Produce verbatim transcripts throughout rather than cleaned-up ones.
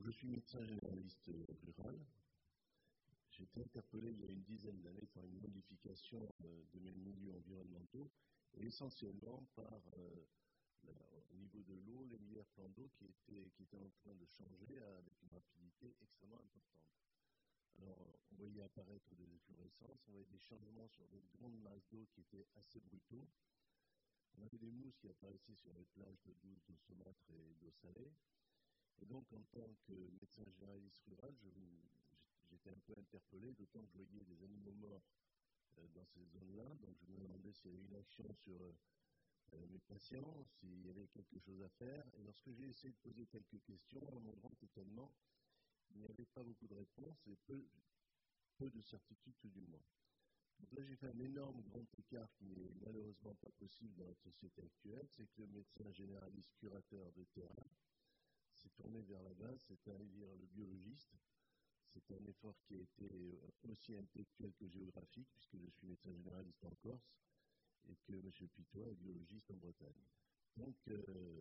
je suis médecin généraliste rural. J'ai été interpellé il y a une dizaine d'années par une modification euh, de mes milieux environnementaux, et essentiellement par, euh, la, au niveau de l'eau, les milieux plans d'eau qui étaient, qui étaient en train de changer avec une rapidité extrêmement importante. Alors, on voyait apparaître des efflorescences, on voyait des changements sur des grandes masses d'eau qui étaient assez brutaux. On avait des mousses qui apparaissaient sur les plages de douce, d'eau saumâtre et d'eau salée. Et donc, en tant que médecin généraliste rural, je, j'étais un peu interpellé, d'autant que je voyais des animaux morts euh, dans ces zones-là. Donc, je me demandais s'il y avait une action sur euh, mes patients, s'il y avait quelque chose à faire. Et lorsque j'ai essayé de poser quelques questions, à mon grand étonnement, il n'y avait pas beaucoup de réponses et peu, peu de certitudes tout du moins. Donc là, j'ai fait un énorme grand écart qui n'est malheureusement pas possible dans notre société actuelle, c'est que le médecin généraliste curateur de terrain s'est tourné vers la base, c'est-à-dire le biologiste. C'est un effort qui a été aussi intellectuel que géographique, puisque je suis médecin généraliste en Corse et que M. Pitois est biologiste en Bretagne. Donc, euh,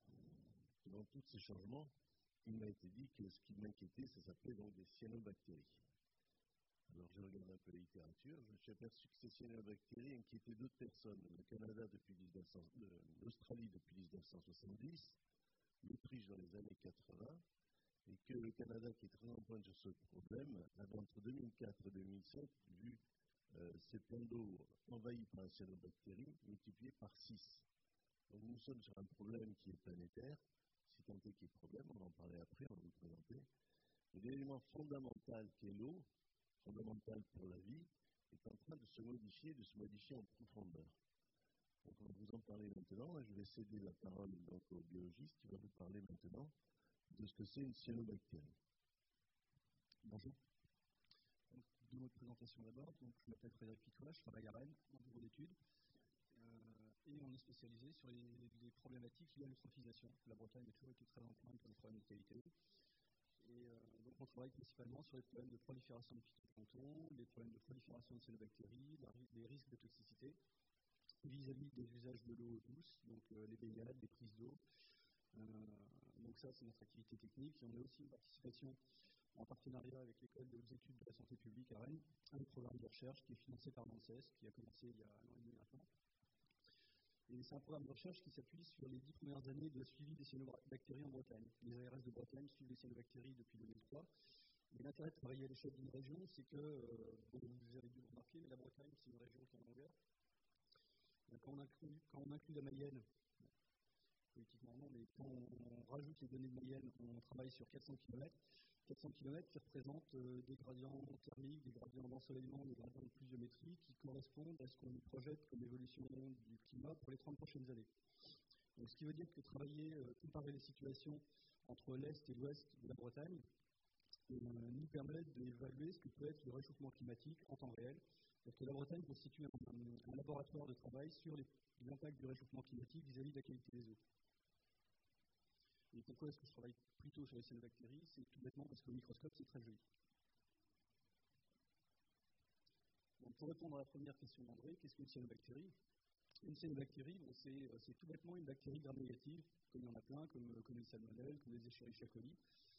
dans tous ces changements, il m'a été dit que ce qui m'inquiétait, ça s'appelait donc des cyanobactéries. Alors, je regarde un peu la littérature, je me suis aperçu que ces cyanobactéries inquiétaient d'autres personnes. Le Canada depuis dix-neuf cents, l'Australie depuis dix-neuf cent soixante-dix, l'Autriche dans les années quatre-vingts, et que le Canada, qui est très en pointe sur ce problème, avait entre deux mille quatre et deux mille sept vu euh, ces plans d'eau envahis par la cyanobactérie multipliés par six. Donc nous sommes sur un problème qui est planétaire, si tant est qu'il y ait problème, on va en parler après, on va vous le présenter. Et l'élément fondamental qui est l'eau, fondamental pour la vie, est en train de se modifier, de se modifier en profondeur. Donc on va vous en parler maintenant, et je vais céder la parole donc au biologiste qui va vous parler maintenant de ce que c'est une cyanobactérie. Bonjour. Donc, deux mots de présentation d'abord. Donc, je m'appelle Frédéric Pitois, je travaille à Rennes, en bureau d'études. Euh, et on est spécialisé sur les, les problématiques liées à l'eutrophisation. La Bretagne a toujours été très en pointe pour les problèmes de qualité. Et euh, donc, on travaille principalement sur les problèmes de prolifération de phytoplancton, les problèmes de prolifération de cyanobactéries, les risques de toxicité vis-à-vis des usages de l'eau douce, donc euh, les baignades, les prises d'eau. Euh, donc ça, c'est notre activité technique. Et on a aussi une participation en partenariat avec l'École des hautes études de la santé publique à Rennes, un programme de recherche qui est financé par l'ANSES, qui a commencé il y a un an et demi maintenant. Et c'est un programme de recherche qui s'appuie sur les dix premières années de suivi des cyanobactéries en Bretagne. Les A R S de Bretagne suivent les cyanobactéries depuis deux mille trois. Et l'intérêt de travailler à l'échelle d'une région, c'est que, euh, bon, vous avez dû le remarquer, mais la Bretagne, c'est une région qui est en longueur. Quand on inclut, quand on inclut la Mayenne, politiquement non, mais quand on, on rajoute les données de Mayenne, on travaille sur quatre cents kilomètres. quatre cents kilomètres qui représentent euh, des gradients thermiques, des gradients d'ensoleillement, des gradients de pluviométrie qui correspondent à ce qu'on projette comme évolution du climat pour les trente prochaines années. Donc, ce qui veut dire que travailler, euh, comparer les situations entre l'Est et l'Ouest de la Bretagne euh, nous permet d'évaluer ce que peut être le réchauffement climatique en temps réel. Parce que la Bretagne constitue un, un laboratoire de travail sur les, l'impact du réchauffement climatique vis-à-vis de la qualité des eaux. Et pourquoi est-ce que je travaille plutôt sur les cyanobactéries? C'est tout bêtement parce qu'au microscope, c'est très joli. Donc, pour répondre à la première question d'André, qu'est-ce qu'une cyanobactérie? Une cyanobactérie, bon, c'est, c'est tout bêtement une bactérie gram-négative, comme il y en a plein, comme, comme les salmonelles, comme les Escherichia coli.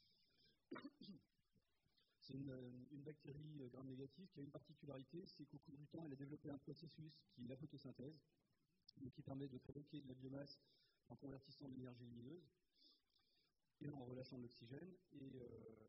C'est une, une bactérie gram-négative qui a une particularité, c'est qu'au cours du temps, elle a développé un processus qui est la photosynthèse, qui permet de fabriquer de la biomasse en convertissant de l'énergie lumineuse et en relâchant de l'oxygène. Et, euh,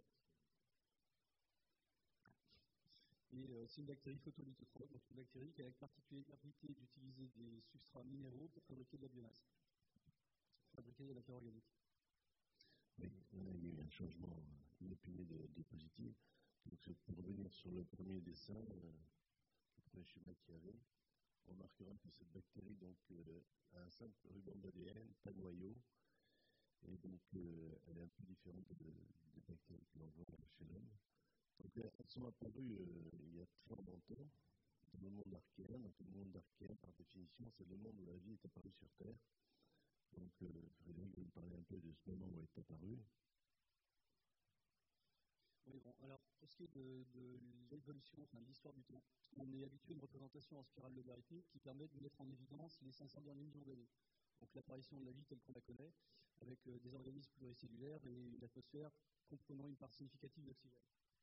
et euh, c'est une bactérie photolithotrophe, donc une bactérie qui a la particularité d'utiliser des substrats minéraux pour fabriquer de la biomasse, pour fabriquer de la matière organique. Oui, là, il y a eu un changement inopiné de diapositive. Donc, pour revenir sur le premier dessin, euh, le premier schéma qu'il y avait, on remarquera que cette bactérie donc, euh, a un simple ruban d'A D N, pas de noyau, et donc euh, elle est un peu différente de, des bactéries que l'on voit chez l'homme. Donc, elles sont apparues euh, il y a très longtemps dans le monde archéen. Donc, le monde archéen, par définition, c'est le monde où la vie est apparue sur Terre. Donc, euh, Frédéric va nous parler un peu de ce moment où elle est apparue. Oui, bon, alors, pour ce qui est de, de l'évolution, enfin, de l'histoire du temps, on est habitué à une représentation en spirale logarithmique qui permet de mettre en évidence les cinq cents derniers millions d'années. Donc, l'apparition de la vie telle qu'on la connaît. avec euh, des organismes pluricellulaires et une atmosphère comprenant une part significative d'oxygène.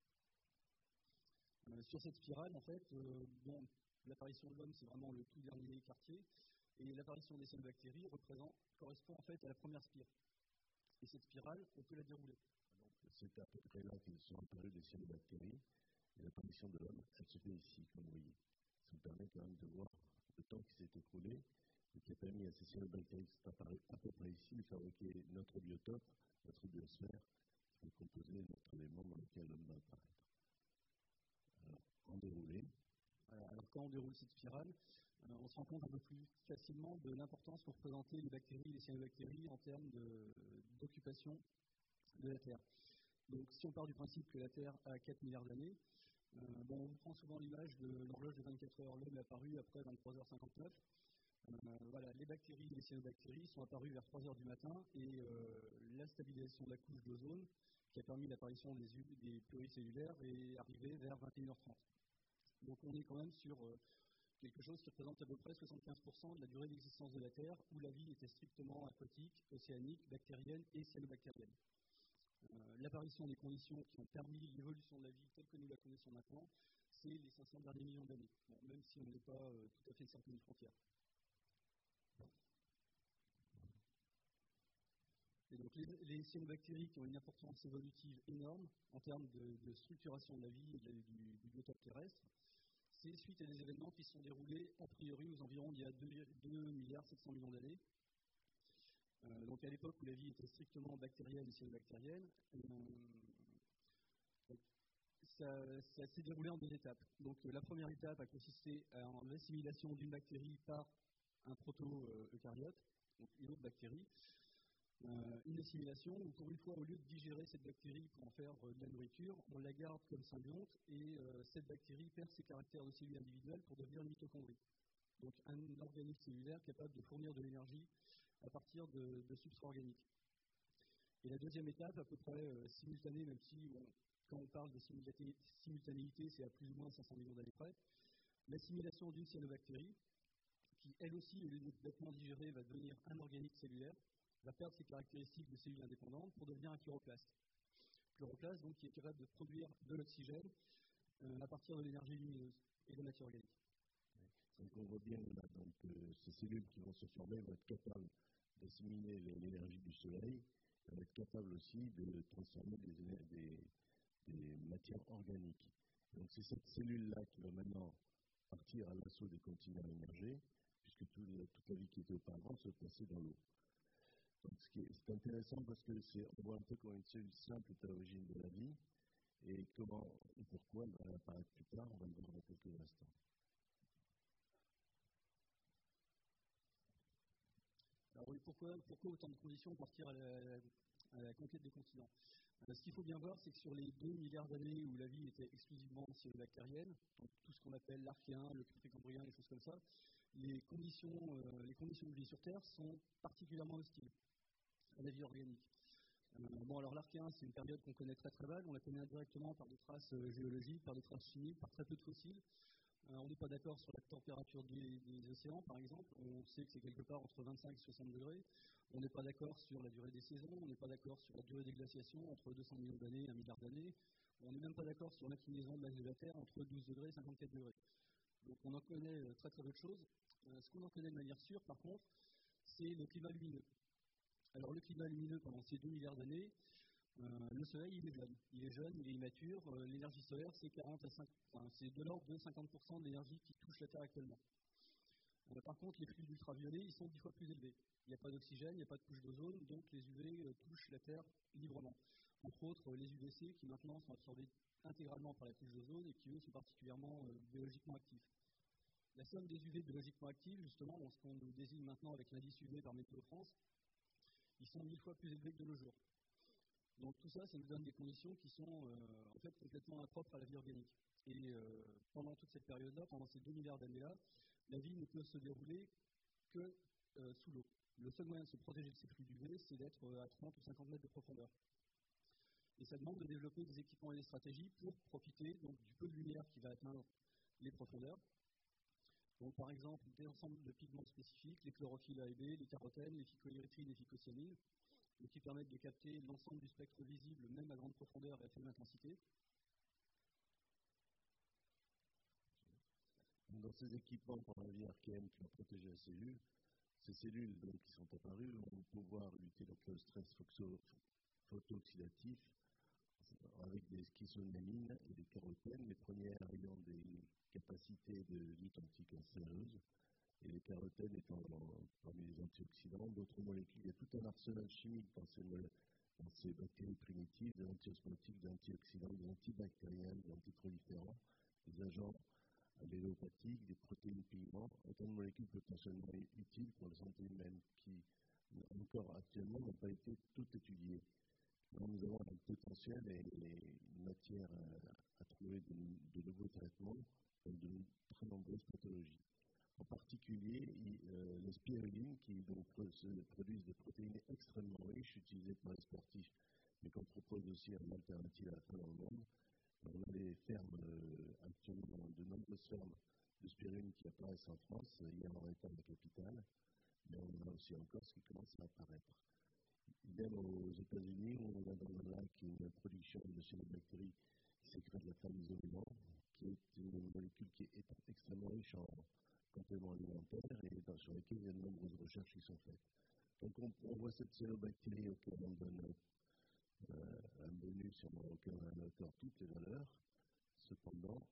Euh, sur cette spirale, en fait, euh, bon, l'apparition de l'homme, c'est vraiment le tout dernier quartier, et l'apparition des cyanobactéries représente, correspond en fait à la première spire. Et cette spirale, on peut la dérouler. Donc, c'est à peu près là qu'ils sont apparus des cyanobactéries, et l'apparition de l'homme, elle se fait ici, comme vous voyez. Ça me permet quand même de voir le temps qui s'est écoulé, et qui a permis à ces cyanobactéries qui sont apparues à peu près ici, de fabriquer notre biotope, notre biosphère, qui est composé notre élément dans lequel l'homme va apparaître. Alors, en déroulé. Alors, quand on déroule cette spirale, euh, on se rend compte un peu plus facilement de l'importance pour représenter les bactéries, les cyanobactéries en termes de, d'occupation de la Terre. Donc, si on part du principe que la Terre a quatre milliards d'années, euh, bon, on prend souvent l'image de l'horloge de vingt-quatre heures. L'homme est apparu après vingt-trois heures cinquante-neuf. Euh, voilà, les bactéries, les cyanobactéries sont apparues vers trois heures du matin et euh, la stabilisation de la couche d'ozone qui a permis l'apparition des, des pluricellulaires est arrivée vers vingt et une heures trente. Donc on est quand même sur euh, quelque chose qui représente à peu près soixante-quinze pour cent de la durée d'existence de la Terre, où la vie était strictement aquatique, océanique, bactérienne et cyanobactérienne. Euh, l'apparition des conditions qui ont permis l'évolution de la vie telle que nous la connaissons maintenant, c'est les cinq cents derniers millions d'années, bon, même si on n'est pas euh, tout à fait certain d'une frontière. Et donc les, les cyanobactéries qui ont une importance évolutive énorme en termes de, de structuration de la vie et de, du, du biotope terrestre, c'est suite à des événements qui se sont déroulés a priori aux environs d'il y a deux milliards sept cents millions d'années. Euh, donc à l'époque où la vie était strictement bactérienne et cyanobactérienne, euh, ça, ça s'est déroulé en deux étapes. Donc euh, la première étape a consisté en l'assimilation d'une bactérie par un proto-eucaryote, donc une autre bactérie. Euh, une assimilation où, pour une fois, au lieu de digérer cette bactérie pour en faire euh, de la nourriture, on la garde comme symbionte et euh, cette bactérie perd ses caractères de cellule individuelle pour devenir une mitochondrie. Donc un organisme cellulaire capable de fournir de l'énergie à partir de, de substrats organiques. Et la deuxième étape, à peu près euh, simultanée, même si bon, quand on parle de simultanéité, c'est à plus ou moins cinq cents millions d'années près, l'assimilation d'une cyanobactérie, qui elle aussi, au lieu d'être bêtement digérée, va devenir un organique cellulaire, va perdre ses caractéristiques de cellules indépendantes pour devenir un chloroplaste. Chloroplaste, donc, qui est capable de produire de l'oxygène euh, à partir de l'énergie lumineuse et de matière organique. Donc on voit bien là, donc, euh, ces cellules qui vont se former vont être capables d'assimiler l'énergie du soleil, vont être capables aussi de transformer des, des, des matières organiques. Donc c'est cette cellule-là qui va maintenant partir à l'assaut des continents émergés, puisque tout, toute la vie qui était auparavant se passait dans l'eau. Donc, c'est intéressant parce que c'est, on voit un peu comment une cellule simple est à l'origine de la vie et comment et pourquoi elle va apparaître plus tard, on va le voir dans quelques instants. Alors oui, pourquoi, pourquoi autant de conditions pour partir à la, à la conquête des continents? Alors, ce qu'il faut bien voir, c'est que sur les deux milliards d'années où la vie était exclusivement cyanobactérienne, donc tout ce qu'on appelle l'archéen, le précambrien, les choses comme ça, les conditions, euh, les conditions de vie sur Terre sont particulièrement hostiles à la vie organique. Euh, bon, alors l'archéen, c'est une période qu'on connaît très très vague, on la connaît indirectement par des traces euh, géologiques, par des traces chimiques, par très peu de fossiles. Euh, on n'est pas d'accord sur la température des, des océans, par exemple, on sait que c'est quelque part entre vingt-cinq et soixante degrés. On n'est pas d'accord sur la durée des saisons, on n'est pas d'accord sur la durée des glaciations, entre deux cents millions d'années et un milliard d'années. On n'est même pas d'accord sur l'inclinaison de l'axe de la Terre entre douze degrés et cinquante-quatre degrés. Donc on en connaît euh, très très peu de choses. Euh, ce qu'on en connaît de manière sûre, par contre, c'est le climat lumineux. Alors le climat lumineux pendant ces deux milliards d'années, euh, le soleil il est jeune, il est jeune, il est immature, euh, l'énergie solaire c'est quarante à cinquante, enfin, c'est de l'ordre de cinquante pour cent de l'énergie qui touche la Terre actuellement. Euh, par contre les flux d'ultraviolets ils sont dix fois plus élevés. Il n'y a pas d'oxygène, il n'y a pas de couche d'ozone, donc les U V euh, touchent la Terre librement. Entre autres euh, les U V C qui maintenant sont absorbés intégralement par la couche d'ozone et qui eux sont particulièrement euh, biologiquement actifs. La somme des U V biologiquement actifs, justement, dans ce qu'on nous désigne maintenant avec l'indice U V par Météo France, ils sont mille fois plus élevés que de nos jours. Donc tout ça, ça nous donne des conditions qui sont euh, en fait complètement impropres à la vie organique. Et euh, pendant toute cette période-là, pendant ces deux milliards d'années-là, la vie ne peut se dérouler que euh, sous l'eau. Le seul moyen de se protéger de ces flux d'U V, c'est d'être à trente ou cinquante mètres de profondeur. Et ça demande de développer des équipements et des stratégies pour profiter donc, du peu de lumière qui va atteindre les profondeurs. Donc, par exemple, des ensembles de pigments spécifiques, les chlorophylles A et B, les carotènes, les phycoérythrines et les phycocyanines, et qui permettent de capter l'ensemble du spectre visible, même à grande profondeur et à faible intensité. Dans ces équipements par la vie Archéenne qui va protéger la cellule, ces cellules donc, qui sont apparues vont pouvoir lutter contre le stress photo-oxydatif avec des schizomélamines et des carotènes, les premières ayant des capacités de lutte anticancéreuse et les carotènes étant parmi les antioxydants. D'autres molécules, il y a tout un arsenal chimique dans ces, dans ces bactéries primitives, des antiosmotiques, des antioxydants, des antibactériens, des antiproliférants, des agents allélopathiques, des protéines pigments, autant de molécules potentiellement utiles pour la santé humaine qui, encore actuellement, n'ont pas été toutes étudiées. Donc, nous avons un potentiel et une matière à, à trouver de, de nouveaux traitements dans de très nombreuses pathologies. En particulier, euh, les spirulines qui donc, produisent des protéines extrêmement riches utilisées par les sportifs, mais qu'on propose aussi en alternative à la fin dans le monde. On a des fermes, euh, actuellement, de nombreuses fermes de spiruline qui apparaissent en France, hier en étant la capitale, mais on en a aussi encore ce qui commence à apparaître. Idem aux États-Unis, on a dans le lac une production de cyanobactéries qui sécrète la phanizomélan, qui est une molécule qui est extrêmement riche en compléments alimentaires et dans, sur lesquels il y a de nombreuses recherches qui sont faites. Donc on, on voit cette cyanobactérie auquel on donne euh, un bonus, auquel on note toutes les valeurs. Cependant,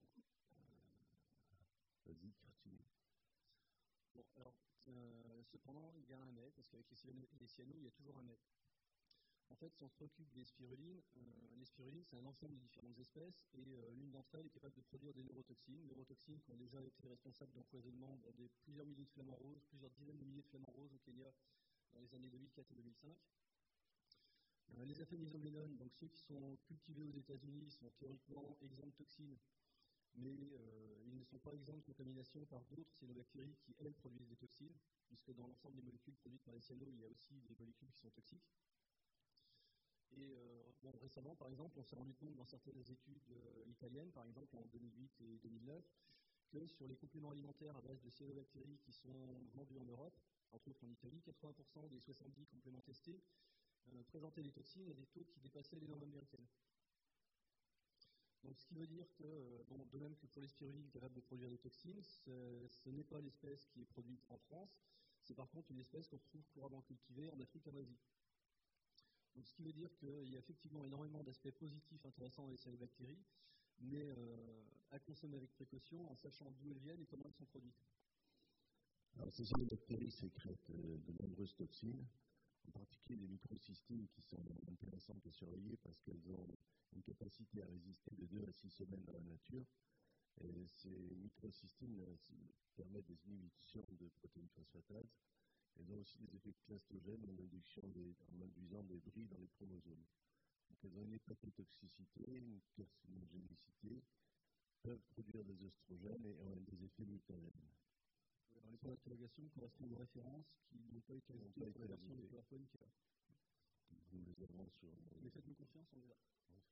vas-y, continue. Bon, alors, euh, cependant, il y a un mais, parce qu'avec les cyanos, les cyanos, il y a toujours un mais. En fait, si on se préoccupe des spirulines, euh, les spirulines, c'est un ensemble de différentes espèces, et euh, l'une d'entre elles est capable de produire des neurotoxines, neurotoxines qui ont déjà été responsables d'empoisonnement dans des, plusieurs milliers de flamants roses, plusieurs dizaines de milliers de flamants roses au Kenya dans les années deux mille quatre et deux mille cinq. Euh, les aphanizoménones, donc ceux qui sont cultivés aux États-Unis, sont théoriquement exempts de toxines, mais euh, ils ne sont pas exempts de contamination par d'autres cyanobactéries qui, elles, produisent des toxines, puisque dans l'ensemble des molécules produites par les cyanos, il y a aussi des molécules qui sont toxiques. Et euh, bon, récemment, par exemple, on s'est rendu compte dans certaines études euh, italiennes, par exemple en deux mille huit et deux mille neuf, que sur les compléments alimentaires à base de cyanobactéries qui sont vendus en Europe, entre autres en Italie, quatre-vingts pour cent des soixante-dix compléments testés euh, présentaient des toxines à des taux qui dépassaient les normes américaines. Donc, ce qui veut dire que, euh, bon, de même que pour les spirulines capables de produire des toxines, ce, ce n'est pas l'espèce qui est produite en France, c'est par contre une espèce qu'on retrouve couramment cultivée en Afrique et en Asie. Donc, ce qui veut dire qu'il y a effectivement énormément d'aspects positifs intéressants dans les cyanobactéries, mais euh, à consommer avec précaution en sachant d'où elles viennent et comment elles sont produites. Alors, ces cyanobactéries sécrètent euh, de nombreuses toxines, en particulier les microcystines qui sont intéressantes à surveiller parce qu'elles ont une capacité à résister de deux à six semaines dans la nature. Et ces microcystines euh, permettent des inhibitions de protéines phosphatases. Elles ont aussi des effets clastogènes en, des, en induisant des bris dans les chromosomes. Donc elles ont une hépatotoxicité, une carcinogénicité, peuvent produire des oestrogènes et ont des effets mutagènes. Dans les points d'interrogation correspondent aux références qui n'ont pas été ajoutées sur la version de PowerPoint qui est là. Nous les avons sur... Mais faites-nous confiance, on est là.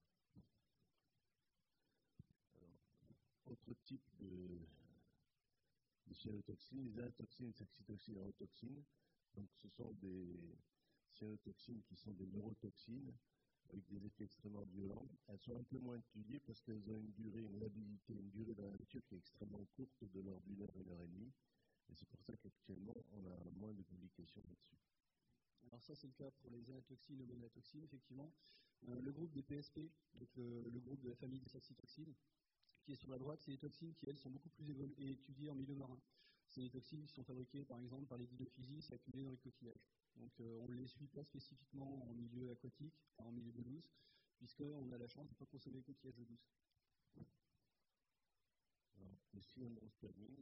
Alors, autre type de... les cyanotoxines, les atoxines, saxitoxines et neurotoxines. Donc, ce sont des cyanotoxines qui sont des neurotoxines avec des effets extrêmement violents. Elles sont un peu moins étudiées parce qu'elles ont une durée, une labillité, une durée dans la nature qui est extrêmement courte, de l'ordre d'une heure, une heure et demie. Et c'est pour ça qu'actuellement, on a moins de publications là-dessus. Alors ça, c'est le cas pour les anatoxines et les monatoxines, effectivement. Euh, le groupe des P S P, donc le, le groupe de la famille des saxitoxines, qui est sur la droite, c'est des toxines qui, elles, sont beaucoup plus étudiées en milieu marin. C'est des toxines qui sont fabriquées, par exemple, par les dinophysis et accumulées dans les coquillages. Donc, euh, on ne les suit pas spécifiquement en milieu aquatique, enfin en milieu d'eau douce, puisqu'on a la chance de ne pas consommer les coquillages d'eau douce. Alors, ici, on a spermine,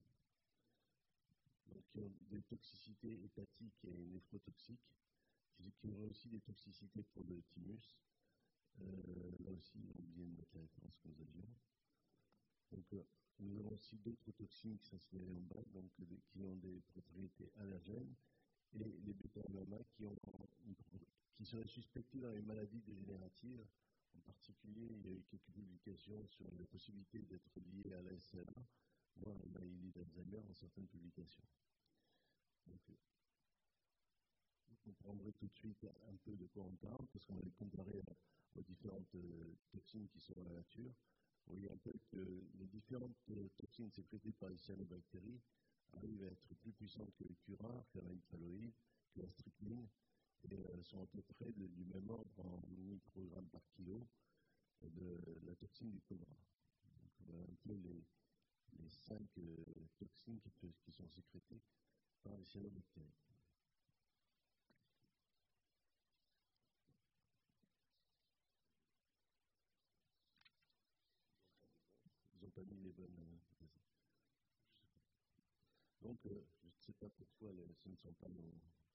donc qui ont des toxicités hépatiques et néphrotoxiques, qui ont aussi des toxicités pour le thymus. Euh, là aussi, on vient de mettre la référence que nous avions. Donc, euh, nous avons aussi d'autres toxines qui sont signalées en bas, donc des, qui ont des propriétés allergènes, et les bêta-M M A qui, ont, qui seraient suspectés dans les maladies dégénératives. En particulier, il y a eu quelques publications sur la possibilité d'être lié à l'A S L A, voire à la maladie d'Alzheimer dans certaines publications. Donc, comprendrez tout de suite un peu de quoi on parle, parce qu'on va les comparer aux différentes euh, toxines qui sont dans la nature. Vous voyez un peu que les différentes euh, toxines sécrétées par les cyanobactéries arrivent à être plus puissantes que les curare, que la nitraloïde, que la strychnine, et euh, sont à peu près de, du même ordre en microgrammes par kilo de la toxine du cobra. Donc voilà un peu les, les cinq euh, toxines qui, qui sont sécrétées par les cyanobactéries. Ils n'ont pas mis les bonnes. Euh, Donc, euh, je ne sais pas pourquoi les, ce ne sont pas nos.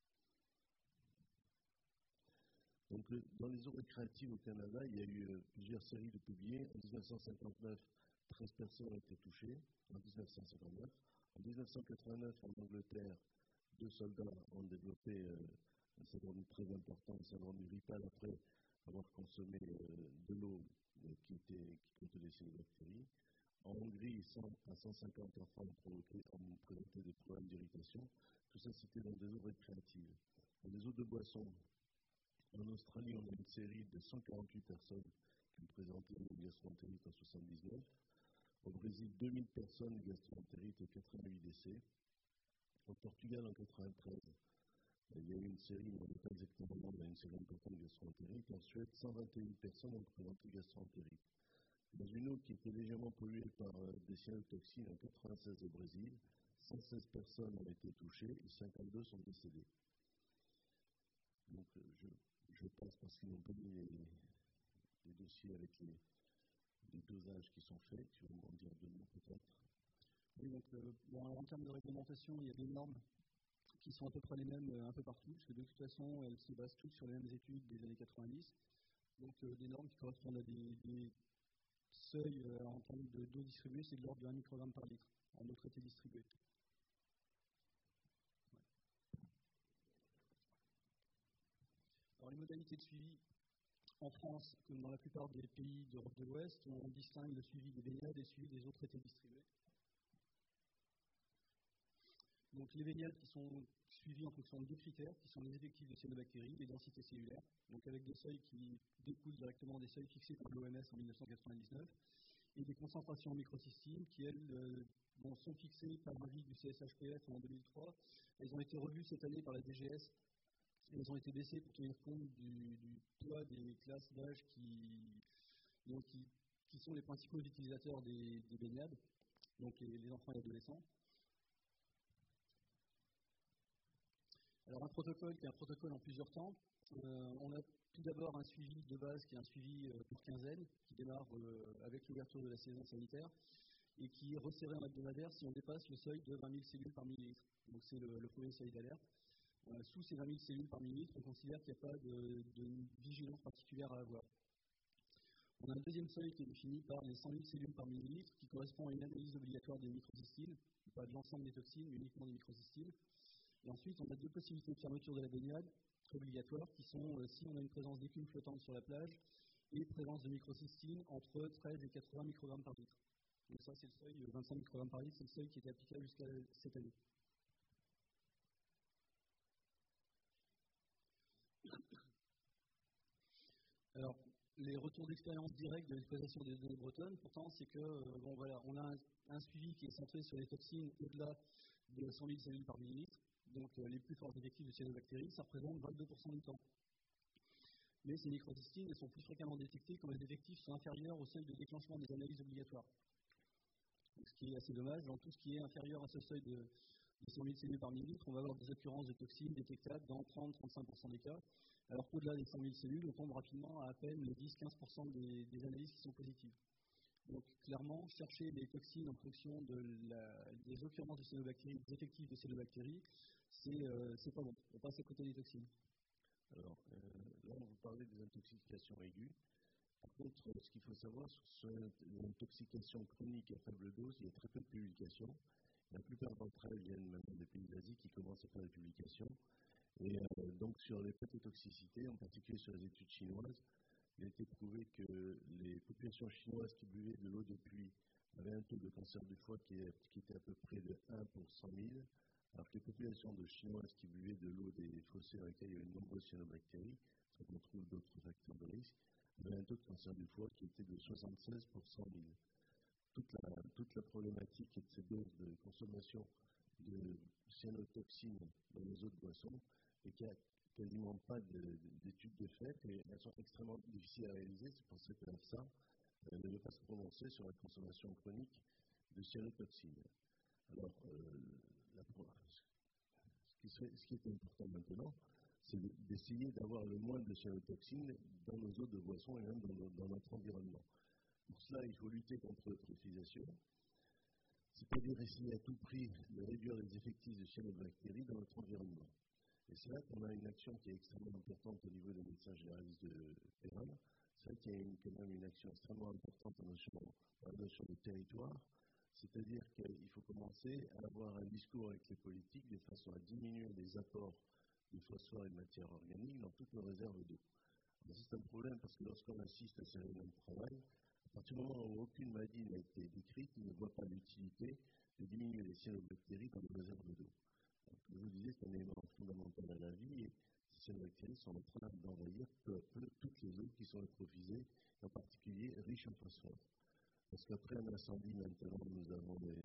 Donc, euh, dans les eaux récréatives au Canada, il y a eu euh, plusieurs séries de publiées. En dix-neuf cent cinquante-neuf, treize personnes ont été touchées. En dix-neuf cent cinquante-neuf. En dix-neuf cent quatre-vingt-neuf, en Angleterre, deux soldats ont développé euh, un syndrome très important, un syndrome du Rital, après avoir consommé euh, de l'eau euh, qui, était, qui contenait des cyanobactéries. En Hongrie, cent à cent cinquante enfants ont présenté des problèmes d'irritation. Tout ça, c'était dans des eaux récréatives. Dans les eaux de boisson, en Australie, on a une série de cent quarante-huit personnes qui ont présenté une gastroentérite en soixante-dix-neuf. Au Brésil, deux mille personnes gastroentérite et quatre-vingt-huit décès. Au Portugal, en quatre-vingt-treize, il y a eu une série, on ne sait pas exactement, il y a une série importante de gastroentérite. En Suède, cent vingt et une personnes ont présenté gastroentérite. Dans une eau qui était légèrement polluée par euh, des cyanotoxines en quatre-vingt-seize au Brésil, cent seize personnes ont été touchées et cinquante-deux sont décédées. Donc euh, je, je passe parce qu'ils n'ont pas mis les, les dossiers avec les, les dosages qui sont faits. Tu vas m'en dire deux mots peut-être. Oui, donc euh, bon, alors, en termes de réglementation, il y a des normes qui sont à peu près les mêmes euh, un peu partout, parce que de toute façon, elles se basent toutes sur les mêmes études des années quatre-vingt-dix. Donc euh, des normes qui correspondent à des, des seuil euh, en termes de d'eau distribuée, c'est de l'ordre de un microgramme par litre en eau traitée distribuée. Ouais. Alors les modalités de suivi en France, comme dans la plupart des pays d'Europe de l'Ouest, on distingue le suivi des baignades et le suivi des eaux traitées distribuées. Donc les baignades qui sont suivies en fonction de deux critères, qui sont les effectifs de cyanobactéries, les densités cellulaires, donc avec des seuils qui découlent directement des seuils fixés par l'O M S en mille neuf cent quatre-vingt-dix-neuf, et des concentrations en microcystine qui, elles, euh, bon, sont fixées par avis du C S H P F en deux mille trois. Elles ont été revues cette année par la D G S et elles ont été baissées pour tenir compte du, du poids des classes d'âge qui, donc, qui, qui sont les principaux utilisateurs des, des baignades, donc les, les enfants et adolescents. Alors un protocole qui est un protocole en plusieurs temps. Euh, on a tout d'abord un suivi de base qui est un suivi euh, pour quinzaine, qui démarre euh, avec l'ouverture de la saison sanitaire et qui est resserré en hebdomadaire si on dépasse le seuil de vingt mille cellules par millilitre. Donc c'est le, le premier seuil d'alerte. Euh, sous ces vingt mille cellules par millilitre, on considère qu'il n'y a pas de, de vigilance particulière à avoir. On a un deuxième seuil qui est défini par les cent mille cellules par millilitre, qui correspond à une analyse obligatoire des microcystines, pas de l'ensemble des toxines, mais uniquement des microcystines. Et ensuite, on a deux possibilités de fermeture de la baignade obligatoires, qui sont euh, si on a une présence d'écume flottante sur la plage et présence de microcystine entre treize et quatre-vingts microgrammes par litre. Donc ça, c'est le seuil, vingt-cinq microgrammes par litre, c'est le seuil qui était applicable jusqu'à cette année. Alors, les retours d'expérience directs de l'exploitation des données bretonnes, pourtant, c'est que euh, bon, voilà, on a un, un suivi qui est centré sur les toxines au-delà de cent mille cellules par millilitre. Donc euh, les plus forts effectifs de cyanobactéries, ça représente vingt-deux pour cent du temps. Mais ces microcystines sont plus fréquemment détectées quand les effectifs sont inférieurs au seuil de déclenchement des analyses obligatoires. Donc, ce qui est assez dommage, dans tout ce qui est inférieur à ce seuil de, de cent mille cellules par millilitre, on va avoir des occurrences de toxines détectables dans trente à trente-cinq pour cent des cas, alors qu'au-delà des cent mille cellules, on tombe rapidement à à peine les dix à quinze pour cent des, des analyses qui sont positives. Donc clairement, chercher les toxines en fonction de la, des occurrences de cyanobactéries, des effectifs de cyanobactéries, c'est euh, pas bon. On passe à côté des toxines. Alors, euh, là, on vous parlait des intoxications aiguës. Par contre, ce qu'il faut savoir, sur les intoxications chroniques à faible dose, il y a très peu de publications. La plupart d'entre elles viennent maintenant des pays d'Asie qui commencent à faire des publications. Et euh, donc, sur les patotoxicités, en particulier sur les études chinoises, il a été prouvé que les populations chinoises qui buvaient de l'eau de pluie avaient un taux de cancer du foie qui, est, qui était à peu près de un pour cent mille, Alors que les populations de Chinoises qui buvaient de l'eau des fossés dans lesquels il y avait de nombreuses cyanobactéries, on trouve d'autres facteurs de risque, avaient un taux de cancer du foie qui était de soixante-seize pour cent mille. Toute la, toute la problématique de ces doses de consommation de cyanotoxines dans les eaux de boisson et qu'il n'y a quasiment pas d'études de, de fait et elles sont extrêmement difficiles à réaliser. C'est pour ça que l'AFSA euh, ne veut pas se prononcer sur la consommation chronique de cyanotoxines. Alors, euh, la, ce, qui serait, ce qui est important maintenant, c'est d'essayer d'avoir le moins de cyanotoxines dans nos eaux de boisson et même dans, dans, dans notre environnement. Pour cela, il faut lutter contre l'eutrophisation, c'est-à-dire essayer à tout prix de réduire les effectifs de cyanobactéries dans notre environnement. Et c'est là qu'on a une action qui est extrêmement importante au niveau des médecins généralistes de terrain. C'est vrai qu'il y a une, quand même une action extrêmement importante en notion, en notion de territoire, c'est-à-dire qu'il faut commencer à avoir un discours avec les politiques de façon à diminuer les apports de phosphore et de matière organique dans toutes nos réserves d'eau. C'est un problème parce que lorsqu'on assiste à ces réunions de travail, à partir du moment où aucune maladie n'a été décrite, on ne voit pas l'utilité de diminuer les cyanobactéries dans les réserves d'eau. Donc, je vous disais, c'est un élément fondamental à la vie et ces cyanobactéries sont en train d'envahir peu à peu toutes les eaux qui sont eutrophisées, en particulier riches en phosphore. Parce qu'après un incendie, maintenant, nous avons des,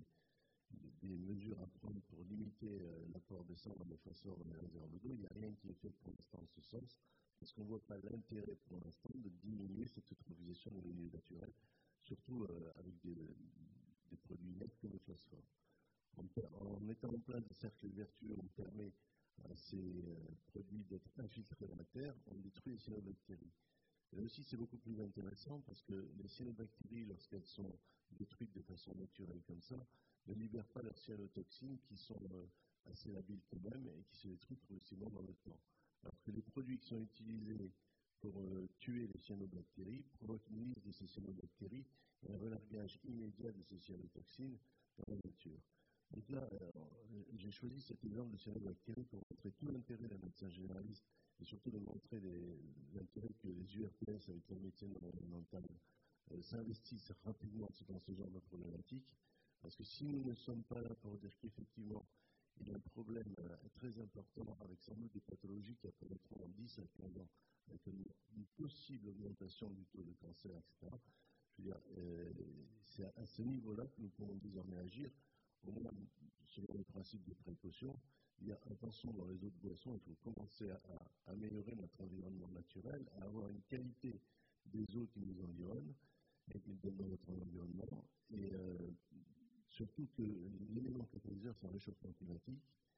des mesures à prendre pour limiter euh, l'apport de sang de phosphore dans les réserves d'eau. Il n'y a rien qui est fait pour l'instant en ce sens, parce qu'on ne voit pas l'intérêt pour l'instant de diminuer cette eutrophisation dans les milieux naturels, surtout euh, avec des, des produits nets comme le phosphore. En, en mettant en place des cercles vertueux, on permet à ces euh, produits d'être infiltrés dans la terre, on détruit les cyanobactéries. Et là aussi, c'est beaucoup plus intéressant parce que les cyanobactéries, lorsqu'elles sont détruites de façon naturelle comme ça, ne libèrent pas leurs cyanotoxines qui sont euh, assez labiles quand même et qui se détruisent progressivement dans le temps. Alors que les produits qui sont utilisés pour euh, tuer les cyanobactéries provoquent une lisse de ces cyanobactéries et un relargage immédiat de ces cyanotoxines dans la nature. Donc là, euh, j'ai choisi cet exemple de cyanobactéries pour montrer tout l'intérêt d'un médecin généraliste et surtout de montrer l'intérêt que les U R P S avec la médecine environnementale euh, s'investissent rapidement dans ce genre de problématiques. Parce que si nous ne sommes pas là pour dire qu'effectivement, il y a un problème euh, très important avec sans doute des pathologies qui apparaîtront dans dix à quinze ans, avec une, une possible augmentation du taux de cancer, et cetera. Je veux dire, euh, c'est à, à ce niveau-là que nous pouvons désormais agir, au moins selon le principe de précaution. Il y a attention dans les eaux de boisson, il faut commencer à, à améliorer notre environnement naturel, à avoir une qualité des eaux qui nous environnent et qui nous donnent dans notre environnement. Et euh, surtout que l'élément catalyseur, c'est un réchauffement climatique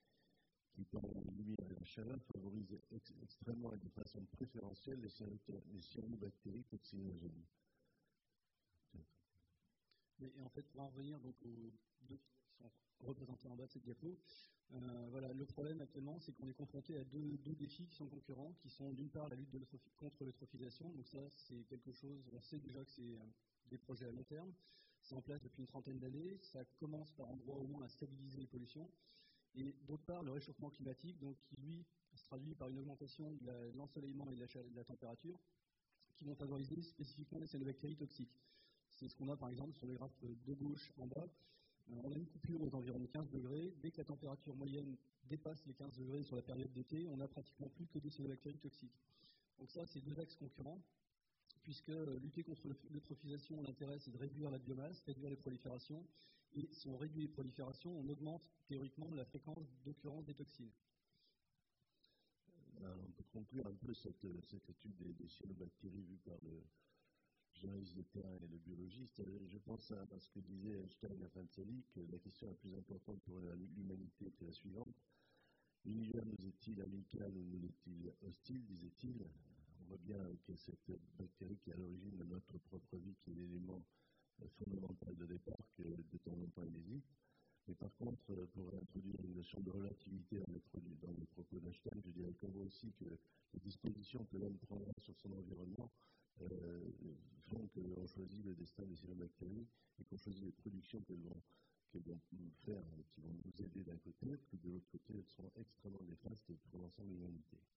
qui, par la lumière et la chaleur, favorise ex extrêmement et de façon préférentielle les cyanobactéries toxinogènes. Et, et en fait, pour en revenir donc, aux deux qui sont représentés en bas de cette diapo, euh, voilà, le problème actuellement, c'est qu'on est confronté à deux, deux défis qui sont concurrents, qui sont d'une part la lutte de contre l'eutrophisation. Donc ça, c'est quelque chose, on sait déjà que c'est euh, des projets à long terme. C'est en place depuis une trentaine d'années. Ça commence par endroits au moins à stabiliser les pollutions. Et d'autre part, le réchauffement climatique, donc, qui lui se traduit par une augmentation de l'ensoleillement et de la, de la température, qui vont favoriser spécifiquement les cyanobactéries toxiques. C'est ce qu'on a par exemple sur le graphe de gauche en bas. Euh, on a une coupure aux environs de quinze degrés. Dès que la température moyenne dépasse les quinze degrés sur la période d'été, on n'a pratiquement plus que des cyanobactéries toxiques. Donc ça, c'est deux axes concurrents, puisque euh, lutter contre l'eutrophisation, l'intérêt, c'est de réduire la biomasse, réduire les proliférations. Et si on réduit les proliférations, on augmente théoriquement la fréquence d'occurrence des toxines. Euh, on peut conclure un peu cette, cette étude des, des cyanobactéries vue par le journaliste de terrain et le biologiste. Je pense à, à ce que disait Einstein à la fin de sa vie, que la question la plus importante pour l'humanité était la suivante. L'univers nous est-il amical ou nous est-il hostile, disait-il. On voit bien que cette bactérie qui est à l'origine de notre propre vie, qui est l'élément fondamental de départ, que de temps en temps il hésite. Mais par contre, pour introduire une notion de relativité dans les, produits, dans les propos d'Einstein, je dirais qu'on voit aussi que les dispositions que l'homme prendra sur son environnement euh, font qu'on choisit le destin des cyanobactéries et qu'on choisit les productions qu'elles vont, qu'elles vont faire, qui vont nous aider d'un côté, puis de l'autre côté, elles seront extrêmement néfastes pour l'ensemble de l'humanité.